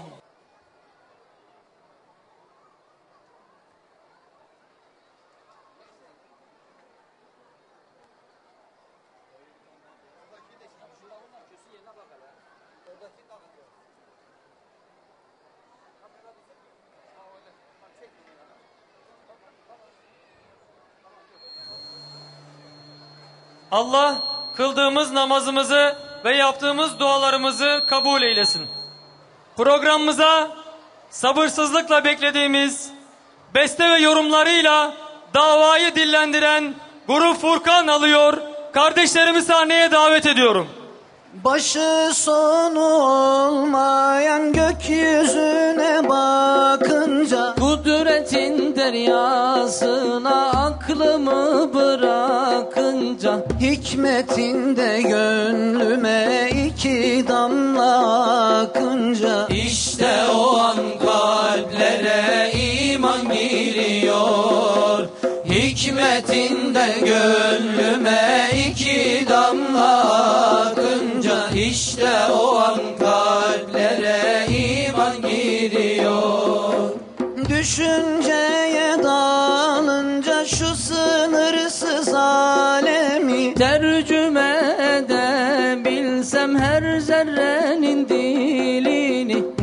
Allah kıldığımız namazımızı ve yaptığımız dualarımızı kabul eylesin. Programımıza sabırsızlıkla beklediğimiz beste ve yorumlarıyla davayı dillendiren Grup Furkan alıyor. Kardeşlerimi sahneye davet ediyorum. Başı sonu olmayan gökyüzüne bakınca kudretin deryasına aklımı bırakınca hikmetinde gönlüme iki damla akınca işte o an kalplere iman giriyor. Hikmetinde gönlüme iki damla akınca işte o an kalplere iman giriyor. Düşünceye dalınca şu sıra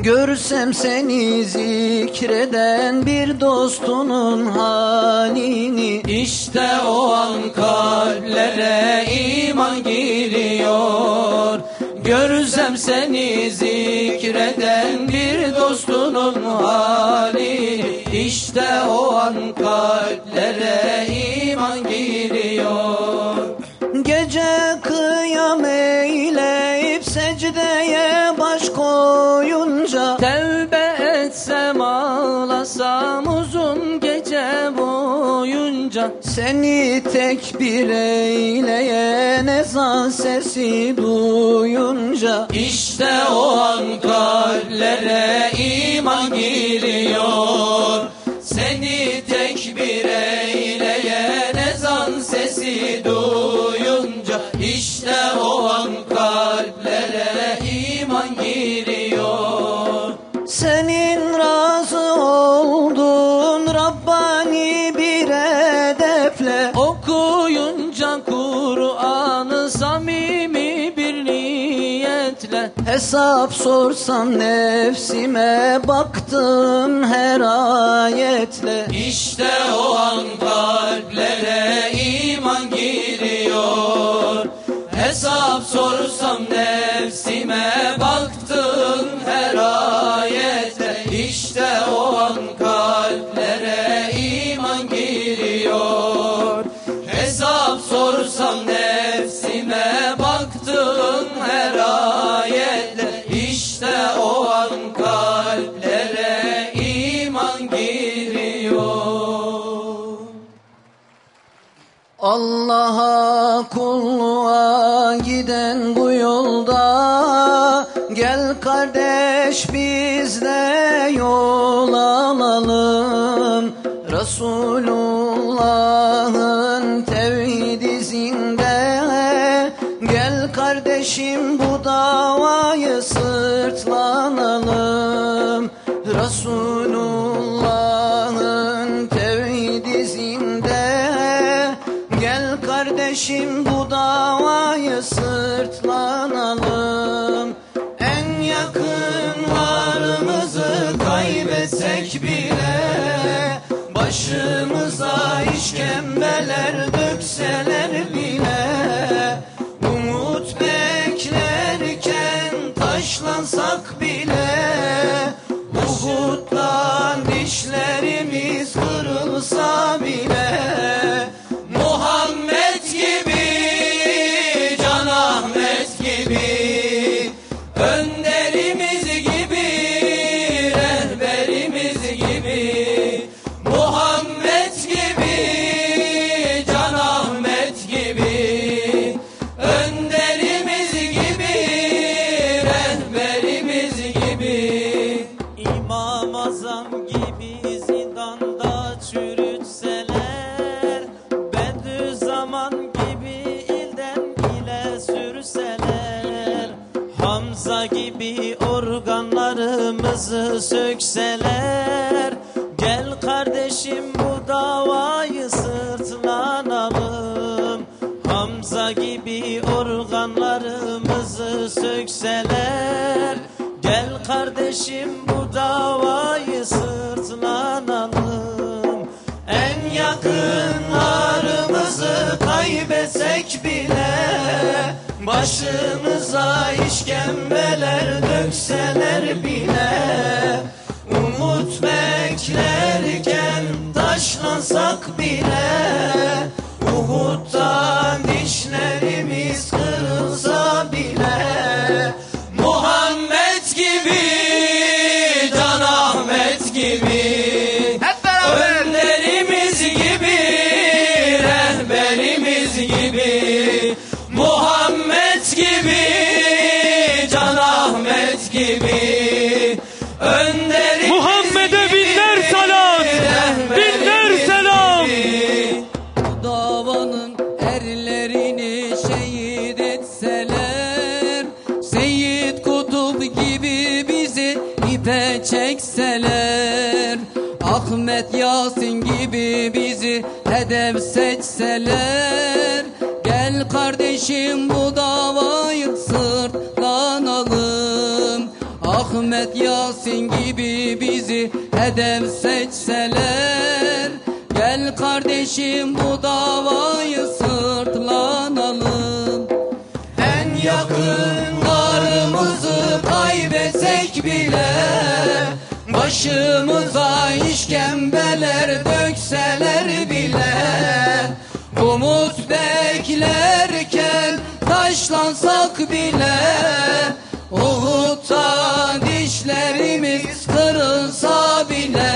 Görsem seni zikreden bir dostunun halini, İşte o an kalplere iman giriyor. Görsem seni zikreden bir dostunun halini, İşte o an kalplere iman giriyor. gece kıyam eyleyip secdeye baş koyunca, Tevbe etsem ağlasam uzun gece boyunca, seni tekbir eyleyen ezan sesi duyunca, İşte o an kalplere iman giriyor. Seni tekbir eyleyen ezan sesi duyunca, İşte o an kalplere iman giriyor. senin razı olduğun Rabbani bir edefle, Okuyunca Kur'an'ı samimi bir niyetle, hesap sorsam nefsime baktım her ayetle, İşte o an kalplere iman giriyor. Hesap sorsam nefsime baktım her ayete, İşte o an kalplere iman giriyor. Hesap sorsam nefsime baktım her ayete, İşte o an kalplere iman giriyor. Allah'a kulluğa giden bu yolda, gel kardeş biz de yol alalım. Resulullah'ın tevhid izinde, gel kardeşim bu davayı sırtlanalım. Resulullah'ın tevhid izinde, gel kardeşim bu davayı sırtlanalım. En yakınlarımızı kaybetsek bile, başımıza işkembeler dökseler bile, umut beklerken taşlansak bile, Uhud'dan dişlerimiz kırılsa bile, Muhammed gibi, Can Ahmet gibi, önderimiz gibi, rehberimiz gibi, Muhammed gibi, Can Ahmet gibi, önderimiz gibi, rehberimiz gibi, İmam Azam gibi zindanda çürütseler, Bediüzzaman gibi ilden ile sürseler, Hamza gibi organlarımızı sökseler, gel kardeşim bu davayı sırtlanalım. Hamza gibi organlarımızı sökseler, gel kardeşim bu davayı sırtlanalım. en yakınlarımızı kaybetsek bile, başımıza işkembeler dökseler bile, umut beklerken taşlansak bile, Uhud'dan dişlerimiz kırılsa bile, Muhammed gibi, Can Ahmet gibi, önderimiz gibi, rehberimiz gibi, Muhammed gibi, Can Ahmet gibi, önderimiz Muhammed'e binler salat, binler selam. Bu davanın erlerini şehit etseler, Seyyid Kutup gibi bizi ipe çekseler, Ahmet Yasin gibi bizi hedef seçseler, gel kardeşim bu davayı sırtlanalım. Ahmet Yasin gibi bizi hedef seçseler, gel kardeşim bu davayı sırtlanalım. En yakınlarımızı kaybetsek bile, başımıza işkembeler dökseler bile, umut beklerken taşlansak bile, Uhud'da dişlerimiz kırılsa bile,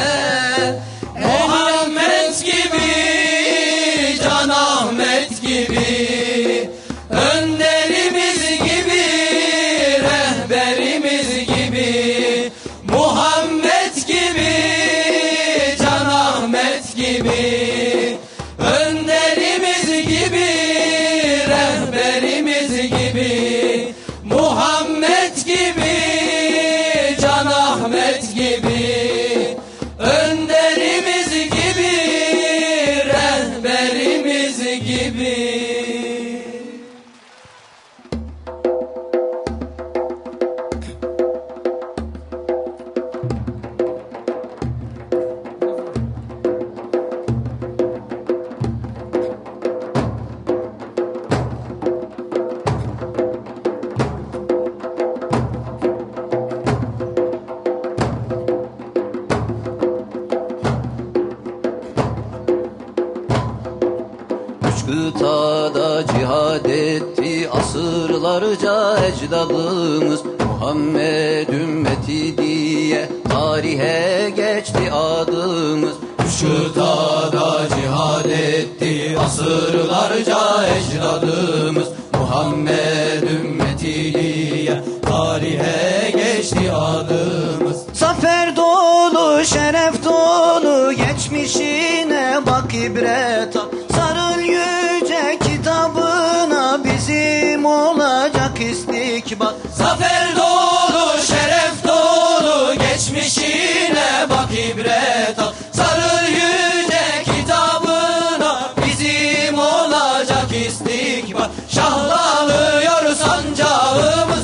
Muhammed gibi, Can Ahmet gibi, önderimiz gibi, rehberimiz gibi, Muhammed gibi, Can Ahmet gibi, önderimiz gibi, rehberimiz gibi, Muhammed gibi, Can Ahmet gibi, önderimiz gibi, rehberimiz gibi. Kıtada cihad etti asırlarca ecdadımız, Muhammed ümmeti diye tarihe geçti adımız. Üç kıtada cihad etti asırlarca ecdadımız, Muhammed ümmeti diye tarihe geçti adımız. Zafer dolu, şeref dolu, geçmişine bak ibret al. Sarıl yüce kitabına, bizim olacak istikbal. Zafer dolu, şeref dolu, geçmişine bak ibret al. Sarıl yüce kitabına, bizim olacak istikbal. Şahlanıyor sancağımız,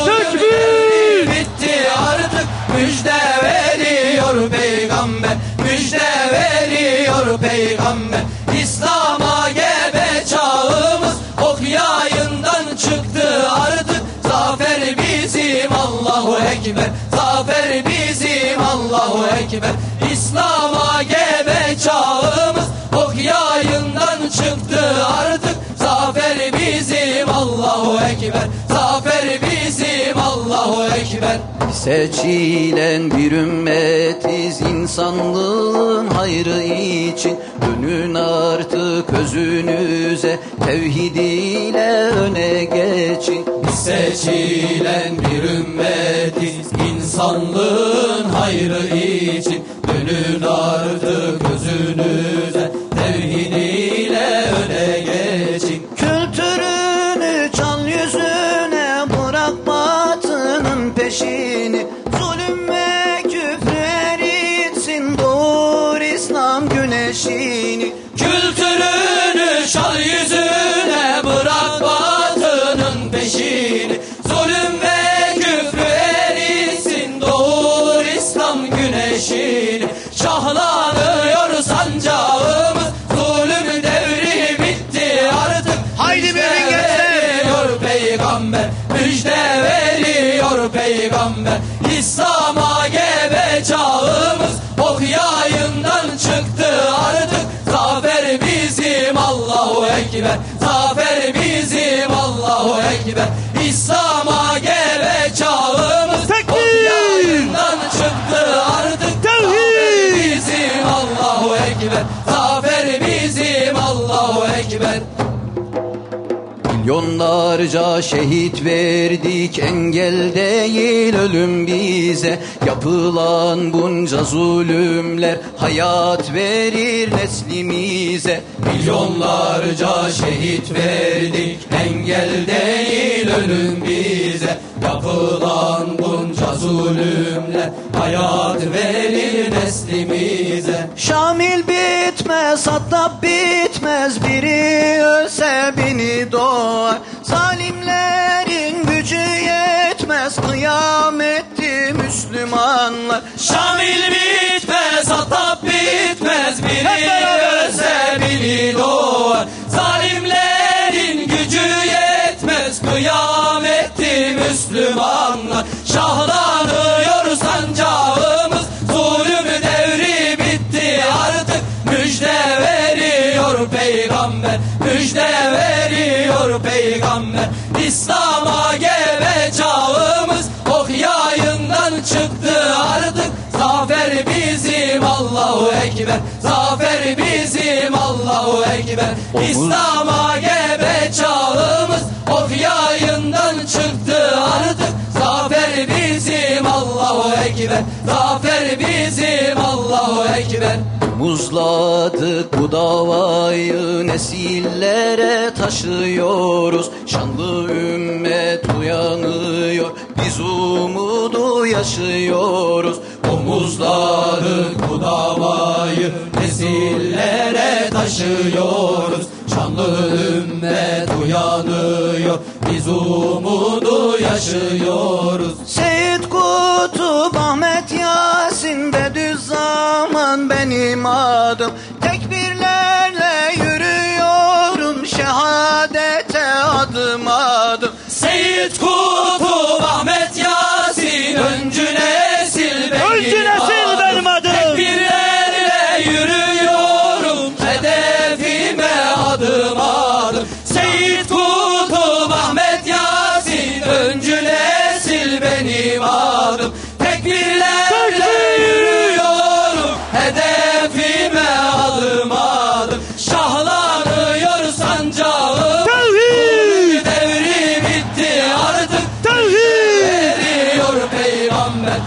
zulüm bitti artık. Müjde veriyor peygamber, müjde veriyor peygamber. İslam'a gebe çağımız, ok yayından çıktı artık. Zafer bizim, Allahu Ekber, zafer bizim, Allahu Ekber. İslam'a gebe çağımız, ok yayından çıktı artık. Zafer bizim, Allahu Ekber, zafer bizim, Allahu Ekber. Seçilen bir ümmetiz, insanlığın hayrı için. Dönün artık özünüze, tevhid ile öne geçin. Seçilen bir ümmetiz, insanlığın hayrı için. Dönün artık özünüze, tevhid ile öne geçin. Kültürünü çal yüzüne, bırak batının peşini. Zulüm ve küfrü eritsin, doğur İslam güneşini. Kültürünü çal yüzüne, bırak batının peşini. Zulüm ve küfrü eritsin, doğur İslam güneşini. Şahlanıyor sancağımız, zulüm devri bitti artık. Haydi müjde veriyor peygamber, müjde veriyor peygamber. İslam'a gebe çağımız, ok yayından çıktı artık. Zafer bizim, Allahu Ekber, zafer bizim, Allahu Ekber. İslam'a gebe çağımız, ok yayından çıktı artık. Zafer bizim, Allahu Ekber, zafer bizim, Allahu Ekber. Milyonlarca şehit verdik, engel değil ölüm bize. Yapılan bunca zulümler hayat verir neslimize. Milyonlarca şehit verdik, engel değil ölüm bize. Yapılan bunca zulümler hayat verir neslimize. Şamil bitmez, Hattab bitmez, biri ölse bini doğar. Zalimlerin gücü yetmez, kıyametti Müslümanlar. Şamil bitmez, Hattab bitmez, biri ölse biri doğar. Zalimlerin gücü yetmez, kıyametti Müslümanlar. Şahlanıyor sancağımız, zulüm devri bitti artık. Müjde veriyor peygamber, müjde veriyor peygamber. İslam'a gebe çağımız, ok yayından çıktı artık. Zafer bizim, Allahu Ekber, zafer bizim, Allahu Ekber. İslam'a gebe çağımız, ok yayından çıktı artık. Zafer bizim, Allahu Ekber, zafer bizim, Allahu Ekber. Muzladık bu davayı, nesillere taşıyoruz. Şanlı ümmet uyanıyor, biz umudu yaşıyoruz. Omuzladık bu davayı, nesillere taşıyoruz. Şanlı ümmet uyanıyor, biz umudu yaşıyoruz. Seyyid Kutup, Ahmet Yasin, Bediüzzaman benim adım. Tekbirlerle yürüyorum, şehadete adım adım. Seyyid Kutup, Ahmet Yasin, öncü nesil benim adım. Tekbirlerle yürüyorum, hedefime adım adım. Seyyid Kutup, Ahmet Yasin, öncü nesil benim adım. Tekbirlerle yürüyorum, hedefime adım adım. Şahlanıyor sancağım, zulüm devri bitti artık. Veriyor peygamber,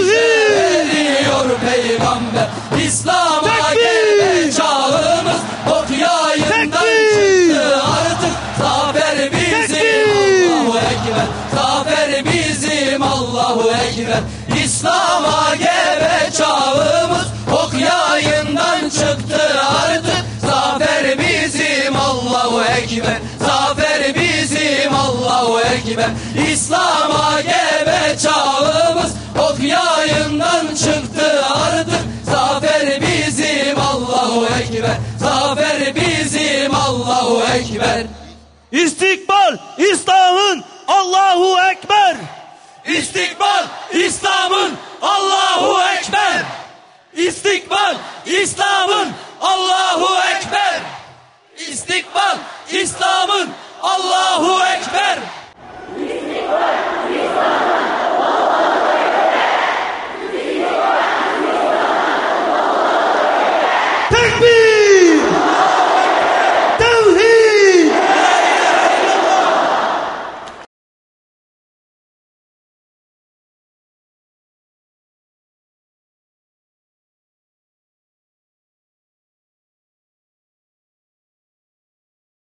veriyor peygamber. İslam'a gebe çağımız, ok yayından çıktı artık. Zafer bizim, Allahu Ekber, zafer bizim, Allahu Ekber. İslam'a gebe çağımız, ok yayından çıktı artık. Zafer bizim, Allahu Ekber, zafer bizim, Allahu Ekber. İslam'a gebe çağımız, ok yayından çıktı artık. Zafer bizim, Allahu Ekber, zafer bizim, Allahu Ekber. İstikbal İslam'ın Allahu Ekber. İstikbal İslam'ın Allahu Ekber. İstikbal İslam'ın Allahu Ekber. İstikbal İslam'ın Allahu Ekber.